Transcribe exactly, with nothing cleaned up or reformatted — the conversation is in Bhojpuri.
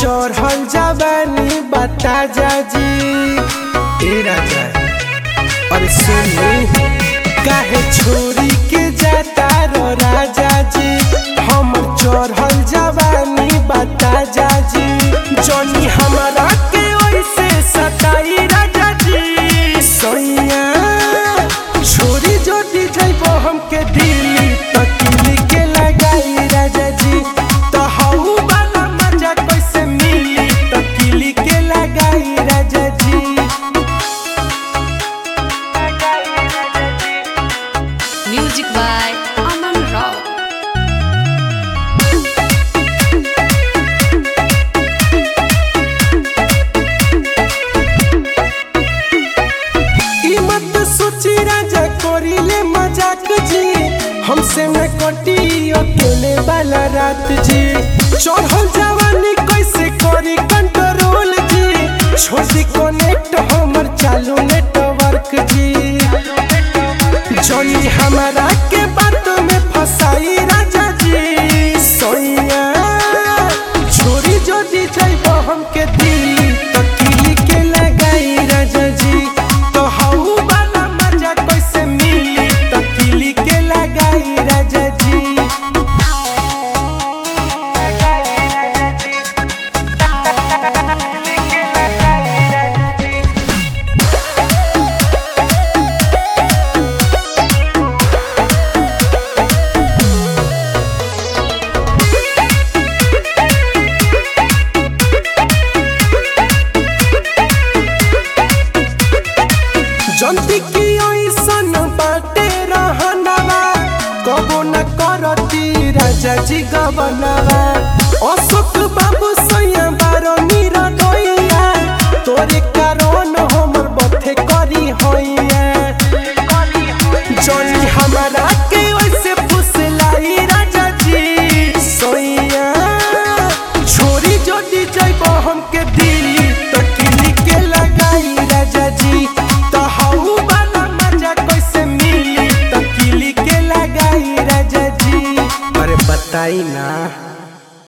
चढ़ल जवानी बता जाजी ए राजा और सुनी काहे छोरी के जाता रो राजा जी हम चढ़ल जवानी बता जाजी जनी हमारा के ओइसे सताई राजा जी सोइया छोरी जोड़ी जइबो हमके दिल्ली तकिली के लगाई राजा जी तो हऊ वाला मजा कैसे मिली तकिली के लगाई राजा जी Music by Aman Rao. मत सोची राजा कोरिले मजाक जी हमसे न कटी अकेले वाला रात जी चढ़ल जवानी कैसे करी कंट्रोल जी छोटी कनेक्ट हमर चालू नेटवर्क जी जनी हमारा के बात में फसाई राजा जी सोइया छोरी जोड़ी जइबो हमके दी